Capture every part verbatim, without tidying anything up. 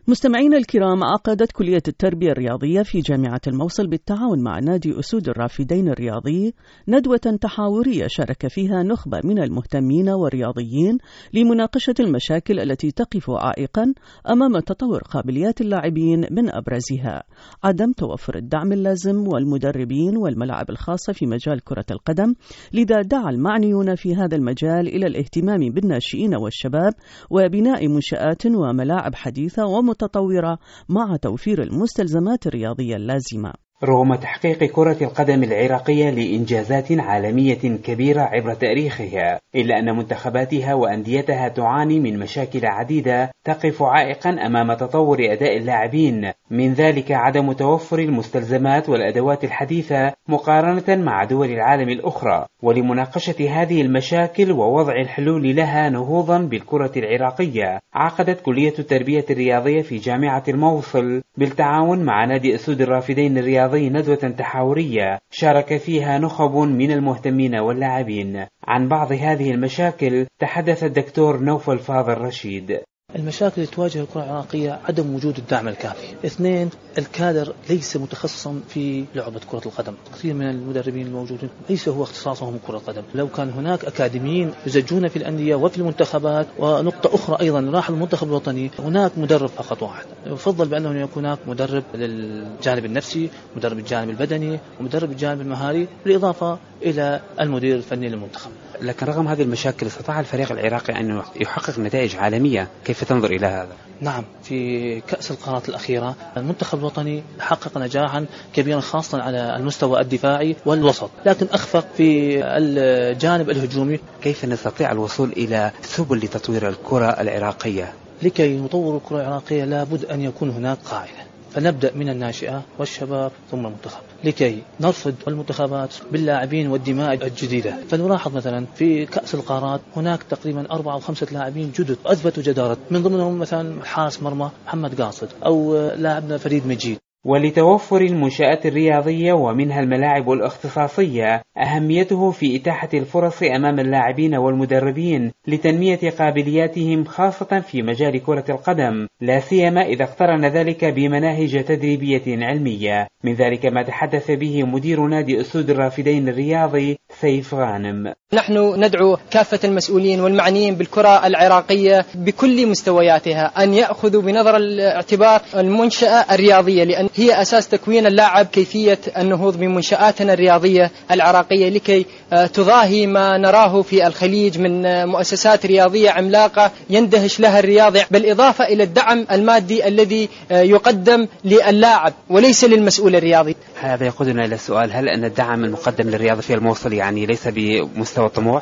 مستمعينا الكرام، عقدت كلية التربية الرياضية في جامعة الموصل بالتعاون مع نادي أسود الرافدين الرياضي ندوة تحاورية شارك فيها نخبة من المهتمين والرياضيين لمناقشة المشاكل التي تقف عائقا أمام تطور قابليات اللاعبين، من أبرزها عدم توفر الدعم اللازم والمدربين والملاعب الخاصة في مجال كرة القدم. لذا دعا المعنيون في هذا المجال إلى الاهتمام بالناشئين والشباب وبناء منشآت وملاعب حديثة ومتطورة متطورة مع توفير المستلزمات الرياضية اللازمة. رغم تحقيق كرة القدم العراقية لإنجازات عالمية كبيرة عبر تاريخها، إلا أن منتخباتها وأنديتها تعاني من مشاكل عديدة تقف عائقا أمام تطور أداء اللاعبين، من ذلك عدم توفر المستلزمات والأدوات الحديثة مقارنة مع دول العالم الأخرى. ولمناقشة هذه المشاكل ووضع الحلول لها نهوضا بالكرة العراقية، عقدت كلية التربية الرياضية في جامعة الموصل بالتعاون مع نادي أسود الرافدين الرياضي ندوة تحاورية شارك فيها نخب من المهتمين واللاعبين. عن بعض هذه المشاكل تحدث الدكتور نوفل فاضل رشيد. المشاكل اللي تواجه الكرة العراقية عدم وجود الدعم الكافي. اثنين، الكادر ليس متخصصا في لعبة كرة القدم. كثير من المدربين الموجودين ليس هو اختصاصهم كرة القدم. لو كان هناك أكاديميين يزجون في الأندية وفي المنتخبات. ونقطة أخرى أيضا، راح المنتخب الوطني هناك مدرب فقط واحد. يفضل بأنه يكون هناك مدرب للجانب النفسي، مدرب الجانب البدني، ومدرب الجانب المهاري، بالإضافة إلى المدير الفني للمنتخب. لكن رغم هذه المشاكل استطاع الفريق العراقي أن يحقق نتائج عالمية. كيف تنظر إلى هذا؟ نعم، في كأس القارات الأخيرة المنتخب الوطني حقق نجاحا كبيرا خاصة على المستوى الدفاعي والوسط، لكن أخفق في الجانب الهجومي. كيف نستطيع الوصول إلى سبل لتطوير الكرة العراقية؟ لكي نطور الكرة العراقية لابد أن يكون هناك قاعدة، فنبدأ من الناشئة والشباب ثم المنتخب، لكي نرفض المنتخبات باللاعبين والدماء الجديدة. فنلاحظ مثلا في كأس القارات هناك تقريبا أربعة أو خمسة لاعبين جدد أثبتوا جدارة، من ضمنهم مثلا حارس مرمى محمد قاصد أو لاعبنا فريد مجيد. ولتوفر المنشآت الرياضية ومنها الملاعب الاختصاصية أهميته في إتاحة الفرص أمام اللاعبين والمدربين لتنمية قابلياتهم خاصة في مجال كرة القدم، لا سيما إذا اقترن ذلك بمناهج تدريبية علمية. من ذلك ما تحدث به مدير نادي أسود الرافدين الرياضي سيف غانم. نحن ندعو كافة المسؤولين والمعنيين بالكرة العراقية بكل مستوياتها أن يأخذوا بنظر الاعتبار المنشأة الرياضية، لأن هي أساس تكوين اللاعب، كيفية النهوض بمنشآتنا الرياضية العراقية لكي تضاهي ما نراه في الخليج من مؤسسات رياضية عملاقة يندهش لها الرياضي، بالإضافة إلى الدعم المادي الذي يقدم للاعب وليس للمسؤول الرياضي. هذا يقودنا إلى السؤال: هل أن الدعم المقدم للرياضي في الموصل يعني ليس بمستوى الطموح؟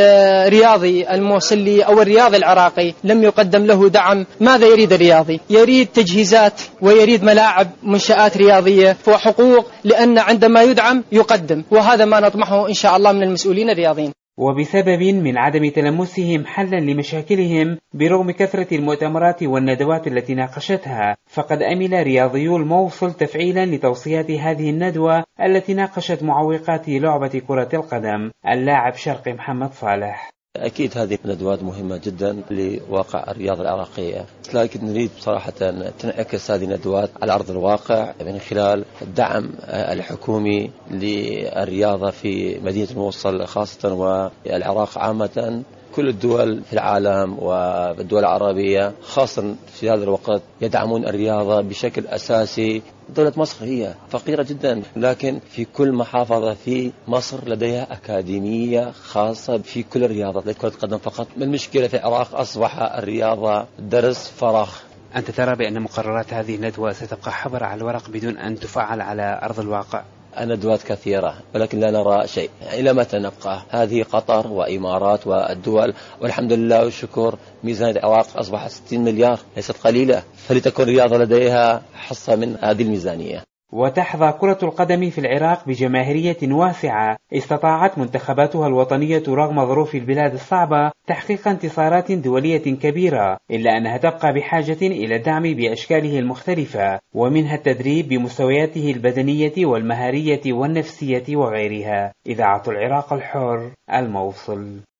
الرياضي الموصلي أو الرياضي العراقي لم يقدم له دعم. ماذا يريد الرياضي؟ يريد تجهيزات ويريد ملاعب، منشآت رياضية وحقوق، لأن عندما يدعم يقدم، وهذا ما نطمحه إن شاء الله من المسؤولين الرياضيين. وبسبب من عدم تلمسهم حلا لمشاكلهم برغم كثرة المؤتمرات والندوات التي ناقشتها، فقد أمل رياضيو الموصل تفعيلا لتوصيات هذه الندوة التي ناقشت معوقات لعبة كرة القدم. اللاعب شرقي محمد صالح: أكيد هذه الندوات مهمة جدا لواقع الرياضة العراقية، لكن نريد صراحة تنعكس هذه الندوات على أرض الواقع من خلال الدعم الحكومي للرياضة في مدينة الموصل خاصة والعراق عامة. كل الدول في العالم والدول العربية خاصة في هذا الوقت يدعمون الرياضة بشكل أساسي. دولة مصر هي فقيرة جدا، لكن في كل محافظة في مصر لديها أكاديمية خاصة في كل الرياضات، ليس كرة القدم فقط. المشكلة في العراق أصبح الرياضة درس فراغ. أنت ترى بأن مقررات هذه الندوة ستبقى حبر على الورق بدون أن تفعل على أرض الواقع؟ الندوات كثيرة ولكن لا نرى شيء. إلى متى نبقى؟ هذه قطر وإمارات والدول، والحمد لله والشكر ميزانية العراق أصبحت ستين مليار، ليست قليلة، فلتكن الرياضة لديها حصة من هذه الميزانية. وتحظى كرة القدم في العراق بجماهيرية واسعة، استطاعت منتخباتها الوطنية رغم ظروف البلاد الصعبة تحقيق انتصارات دولية كبيرة، إلا أنها تبقى بحاجة إلى الدعم بأشكاله المختلفة، ومنها التدريب بمستوياته البدنية والمهارية والنفسية وغيرها. إذاعة العراق الحر، الموصل.